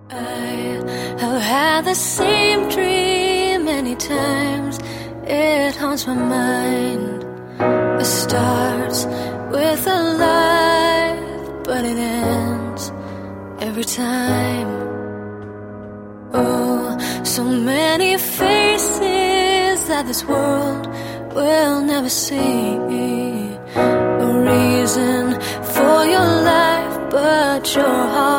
I have had the same dream many times. It haunts my mind. It starts with a life, but it ends every time. Oh, so many faces that this world will never see. A reason for your life, but your heart